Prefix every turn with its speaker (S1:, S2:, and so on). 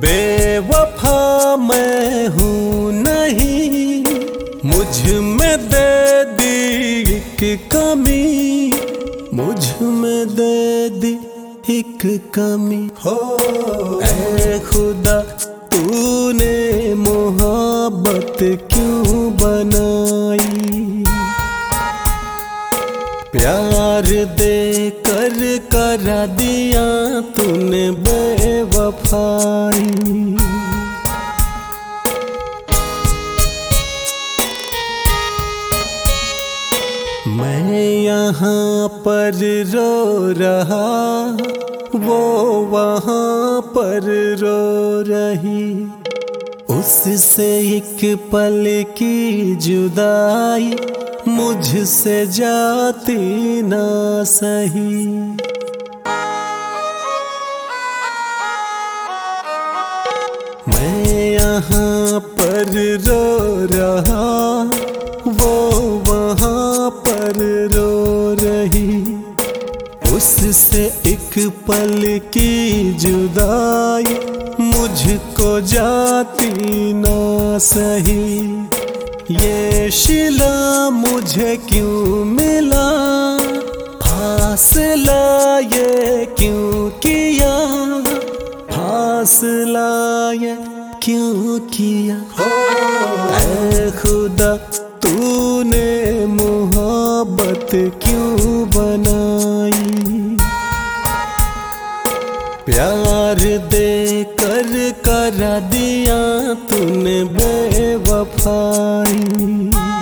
S1: बेवफा मैं हूँ नहीं, मुझ में दे दी एक कमी, मुझ में दे दी एक कमी। हो ऐ खुदा तूने मोहब्बत क्यों बनाई, प्यार दे कर करा दिया तूने बेवफाई। मैं यहाँ पर रो रहा, वो वहाँ पर रो रही, उससे एक पल की जुदाई मुझसे जाती ना सही। मैं यहाँ पर रो रहा, वो वहाँ पर रो रही, उससे एक पल की जुदाई मुझको जाती ना सही। ये शिला मुझे क्यों मिला, फासला ये क्यों किया, फासला ये क्यों किया। ऐ खुदा तूने मोहब्बत क्यों बनाई, प्यार दे कर करा दिया तूने बेवफाई।